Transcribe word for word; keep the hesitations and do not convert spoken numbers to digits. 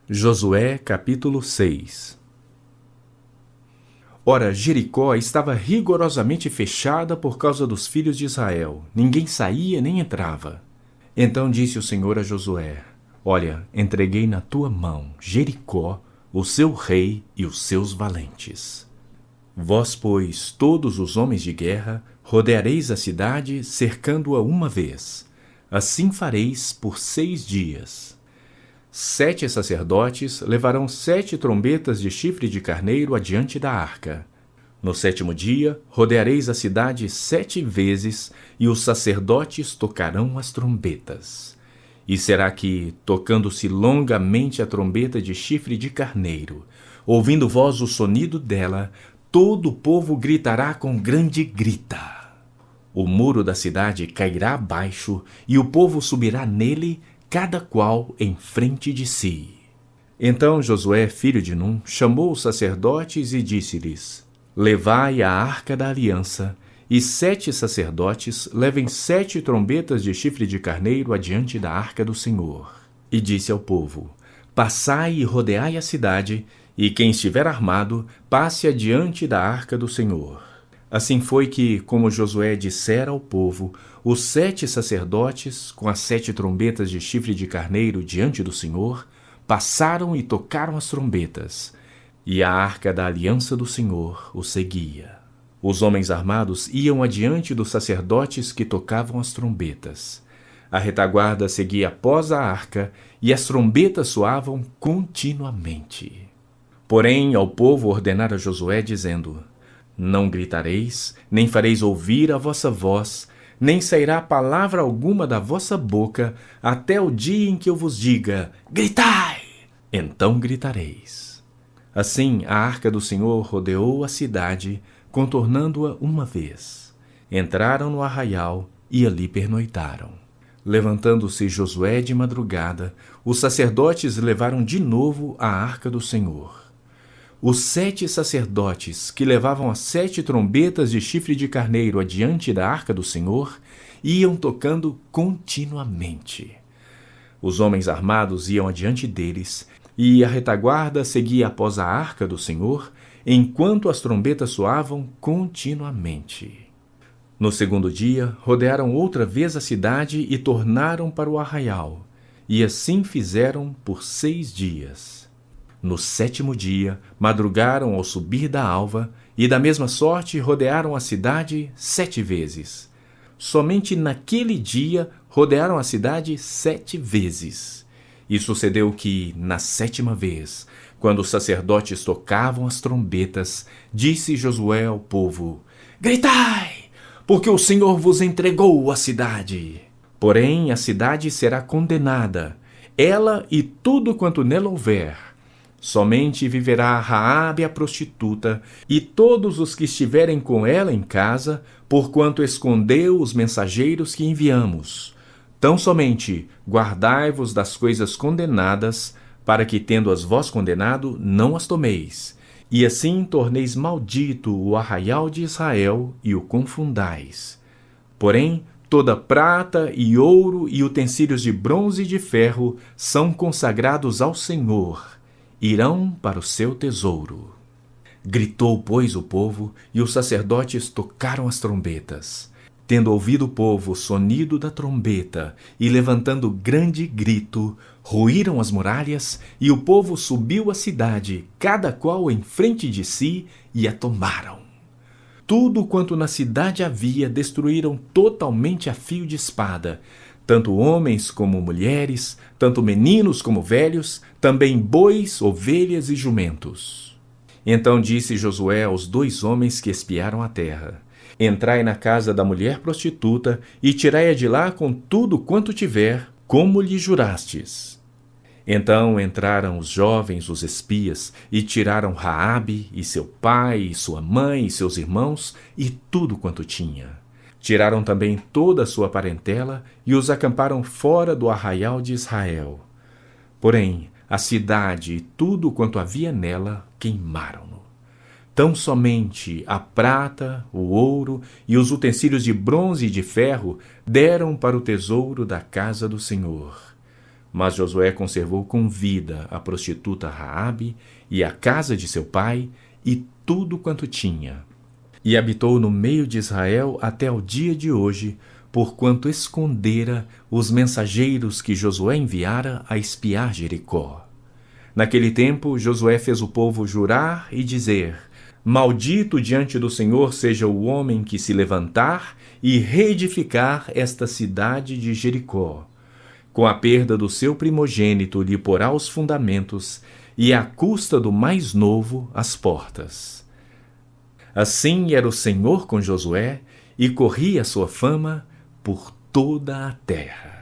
Josué capítulo seis. Ora, Jericó estava rigorosamente fechada por causa dos filhos de Israel. Ninguém saía nem entrava. Então disse o Senhor a Josué: Olha, entreguei na tua mão Jericó, o seu rei e os seus valentes. Vós, pois, todos os homens de guerra, rodeareis a cidade, cercando-a uma vez. Assim fareis por seis dias. Sete sacerdotes levarão sete trombetas de chifre de carneiro adiante da arca. No sétimo dia, rodeareis a cidade sete vezes, e os sacerdotes tocarão as trombetas. E será que, tocando-se longamente a trombeta de chifre de carneiro, ouvindo vós o sonido dela, todo o povo gritará com grande grita. O muro da cidade cairá abaixo, e o povo subirá nele, cada qual em frente de si. Então Josué, filho de Num, chamou os sacerdotes e disse-lhes: Levai a arca da aliança, e sete sacerdotes levem sete trombetas de chifre de carneiro adiante da arca do Senhor. E disse ao povo: Passai e rodeai a cidade, e quem estiver armado, passe adiante da arca do Senhor. Assim foi que, como Josué dissera ao povo, os sete sacerdotes, com as sete trombetas de chifre de carneiro diante do Senhor, passaram e tocaram as trombetas, e a arca da aliança do Senhor o seguia. Os homens armados iam adiante dos sacerdotes que tocavam as trombetas. A retaguarda seguia após a arca, e as trombetas soavam continuamente. Porém, ao povo ordenara Josué, dizendo: Não gritareis, nem fareis ouvir a vossa voz, nem sairá palavra alguma da vossa boca, até o dia em que eu vos diga: Gritai! Então gritareis. Assim a arca do Senhor rodeou a cidade, contornando-a uma vez. Entraram no arraial e ali pernoitaram. Levantando-se Josué de madrugada, os sacerdotes levaram de novo a arca do Senhor. Os sete sacerdotes, que levavam as sete trombetas de chifre de carneiro adiante da arca do Senhor, iam tocando continuamente. Os homens armados iam adiante deles, e a retaguarda seguia após a arca do Senhor, enquanto as trombetas soavam continuamente. No segundo dia, rodearam outra vez a cidade e tornaram para o arraial, e assim fizeram por seis dias. No sétimo dia, madrugaram ao subir da alva, e da mesma sorte rodearam a cidade sete vezes. Somente naquele dia rodearam a cidade sete vezes. E sucedeu que, na sétima vez, quando os sacerdotes tocavam as trombetas, disse Josué ao povo: Gritai, porque o Senhor vos entregou a cidade. Porém, a cidade será condenada, ela e tudo quanto nela houver. Somente viverá Raabe a prostituta e todos os que estiverem com ela em casa, porquanto escondeu os mensageiros que enviamos. Tão somente guardai-vos das coisas condenadas, para que, tendo-as vós condenado, não as tomeis, e assim torneis maldito o arraial de Israel e o confundais. Porém, toda prata e ouro e utensílios de bronze e de ferro são consagrados ao Senhor, irão para o seu tesouro. Gritou, pois, o povo, e os sacerdotes tocaram as trombetas. Tendo ouvido o povo o sonido da trombeta, e levantando grande grito, ruíram as muralhas, e o povo subiu à cidade, cada qual em frente de si, e a tomaram. Tudo quanto na cidade havia destruíram totalmente a fio de espada, tanto homens como mulheres, tanto meninos como velhos, também bois, ovelhas e jumentos. Então disse Josué aos dois homens que espiaram a terra: Entrai na casa da mulher prostituta e tirai-a de lá com tudo quanto tiver, como lhe jurastes. Então entraram os jovens, os espias, e tiraram Raabe, e seu pai, e sua mãe, e seus irmãos, e tudo quanto tinha. Tiraram também toda a sua parentela e os acamparam fora do arraial de Israel. Porém, a cidade e tudo quanto havia nela queimaram-no. Tão somente a prata, o ouro e os utensílios de bronze e de ferro deram para o tesouro da casa do Senhor. Mas Josué conservou com vida a prostituta Raabe e a casa de seu pai e tudo quanto tinha. E habitou no meio de Israel até o dia de hoje, porquanto escondera os mensageiros que Josué enviara a espiar Jericó. Naquele tempo, Josué fez o povo jurar e dizer: Maldito diante do Senhor seja o homem que se levantar e reedificar esta cidade de Jericó. Com a perda do seu primogênito lhe porá os fundamentos, e à custa do mais novo as portas. Assim era o Senhor com Josué, e corria a sua fama por toda a terra.